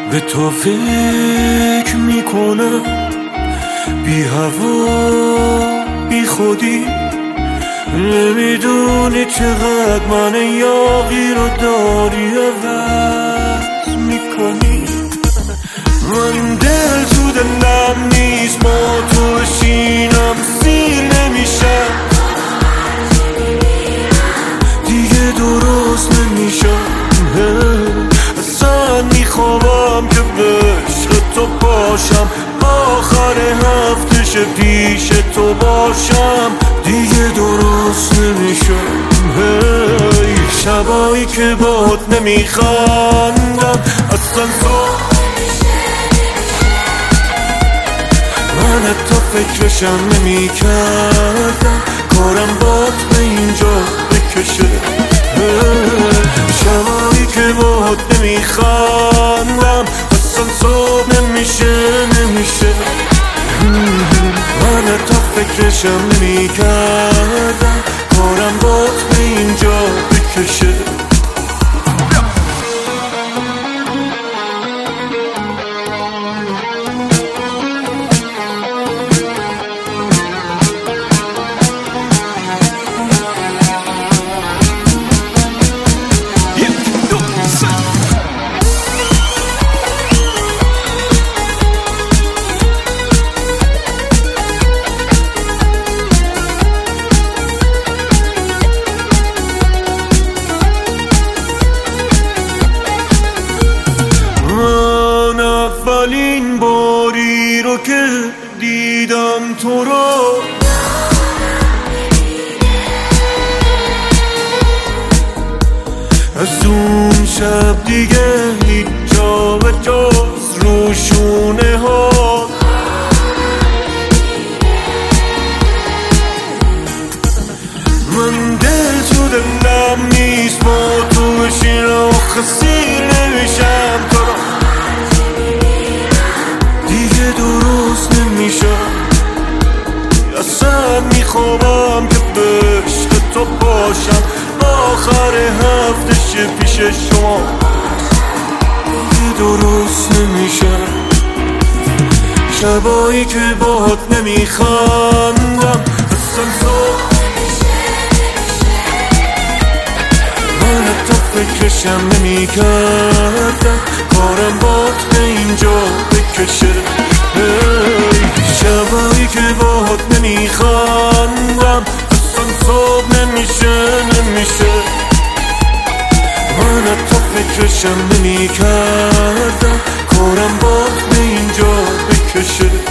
به تو فکر میکنم بی هوا بی خودی، نمیدونی چقدر من یاغی رو داری عوض میکنی. من دل تو دلم نیست، ما تو شینم سیر نمیشم، دیگه درست نمیشم. اصلا میخوام که به عشق تو باشم، آخر هفتهش پیش تو باشم، دیگه درست نمیشم. شبایی که باهات نمیخندم اصلا من حتی فکرشم نمیکردم، کارم بات به اینجا بکشه. شبایی که باهات نمیخندم اصلا صبح نمیشه. من حتی فکرشم نمیکردم، کارم بات به اینجا بکشه. اولین باری رو که دیدم تو رو، از اون شب دیگه هیچ جا به جز روشونه ها. من دل تو دلم نیست، با تو بشین و خسیر نمیشم، تو رو دیگه درست نمیشم. اصلا میخوام که به عشق تو باشم، آخر هفتهش پیش شما، دیگه درست نمیشم. شبایی که باهات نمیخندم اصلا من حتی فکرشم نمیکردم، کارم بات به اینجا بکشه. شبایی که باهات نمیخندم اصلا صبح نمیشه. من حتی فکرشم نمیکردم، کارم بات به اینجا بکشه.